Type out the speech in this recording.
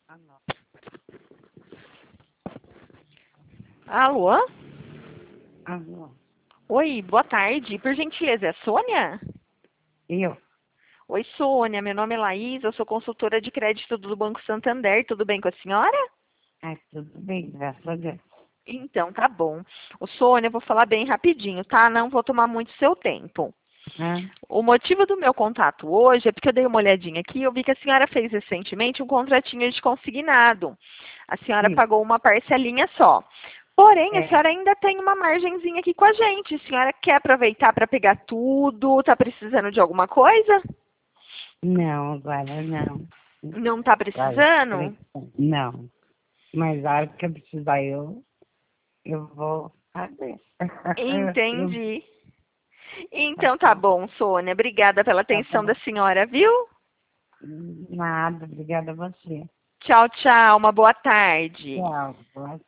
Alô? Alô? Oi, boa tarde. Por gentileza, é Sônia? Eu? Oi, Sônia. Meu nome é Laís, eu sou consultora de crédito do Banco Santander. Tudo bem com a senhora? Tudo bem, graças a Deus. Então, tá bom. Ô, Sônia, eu vou falar bem rapidinho, tá? Não vou tomar muito seu tempo. O motivo do meu contato hoje é porque eu dei uma olhadinha aqui e eu vi que a senhora fez recentemente um contratinho de consignado. A senhora Sim. pagou uma parcelinha só. Porém, a É. senhora ainda tem uma margenzinha aqui com a gente. A senhora quer aproveitar para pegar tudo? Tá precisando de alguma coisa? Não, agora não. Não tá Agora, precisando? não. Mas a hora que eu precisar, eu vou fazer. Eu, Entendi. tá Então tá bom. bom, Sônia. Obrigada pela Tá atenção da bom. senhora, viu? Nada, obrigada a você. Tchau, tchau. Uma boa tarde. Tchau. Boa